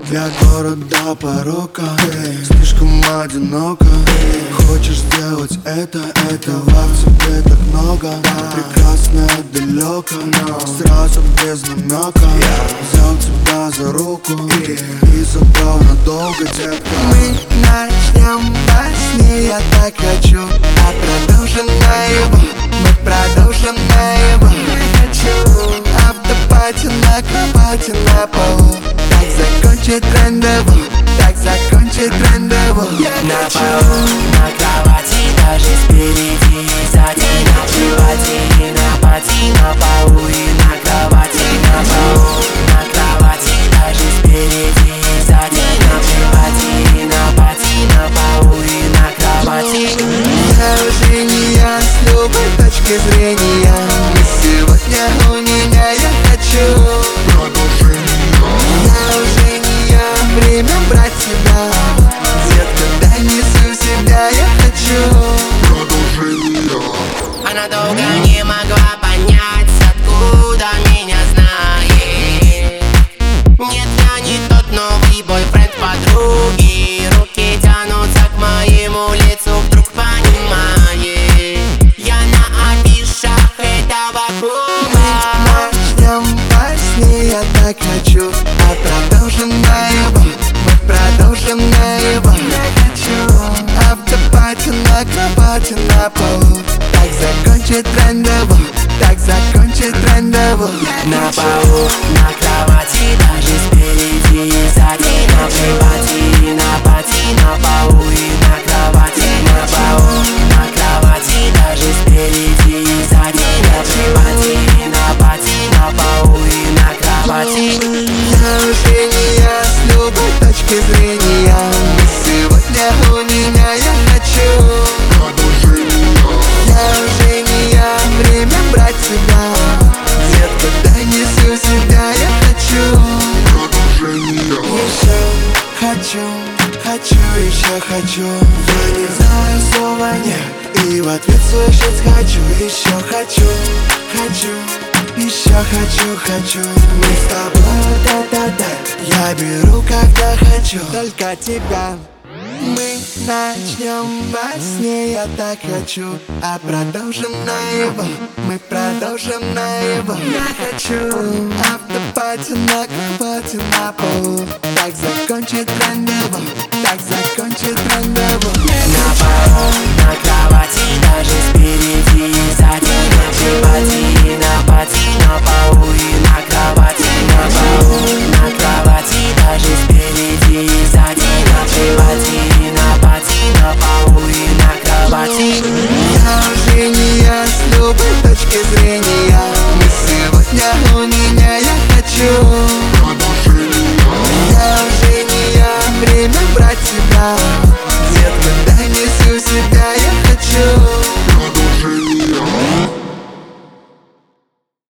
Для города порока, слишком одиноко. Хочешь сделать это, этого в тебе так много. Прекрасное далеко, сразу без намека. Взял тебя за руку и забрал надолго, детка. Мы начнем во сне, я так хочу, а продолжим наяву. Мы продолжим наяву. Я хочу автопати на кровати на полу. Так закончить рандеву, так закончить рандеву. На полу, на кровати, даже спереди и сзади. На животе, на пати, на полу и на кровати. На полу, на кровати, даже спереди и сзади. На животе, на пати, на полу и на кровати. Я уже не я с любой точки зрения. Мы сегодня у меня, я хочу продолжение. Я уже не я, время брать тебя. Детка, дай несу себя, я хочу продолжение. Она долго не могла понять, откуда меня знает. Нет, я не тот новый бойфренд подруги. Руки тянутся к моему лицу, вдруг понимает. Я на афишах этого клуба. Начнем во сне, я так хочу, а продолжим наяву. Мы продолжим наяву. Я хочу автопати на кровати на полу. Так закончить рандеву, так закончить рандеву. На полу, на кровати, даже спереди и сзади. На животе, на пати, на полу и на кровати. На полу, на кровати, даже спереди и сзади. На животе, на пати, на полу и на кровати. Я уже не я с любой точки зрения. Мы сегодня у меня, я хочу продолжение. Я уже не я, время брать тебя. Детка, дай несу себя, я хочу продолжение. Еще хочу, хочу, еще хочу. Я не знаю слова нет, и в ответ слышать хочу. Еще хочу, хочу, еще хочу, хочу. Мы с тобой да-да-да. Я беру, когда хочу, только тебя. Мы начнем во сне, я так хочу, а продолжим наяву. Мы продолжим наяву. Я хочу автопати на кровати на полу. Так закончить рандеву, так закончить рандеву. На полу, на кровати, даже спереди и сзади. На животе, на пати, на полу и на кровати. На полу, на кровати, даже спереди и сзади. На животе, на пати, на полу и на кровати. Я уже не я с любой точки зрения. Мы сегодня у меня, я хочу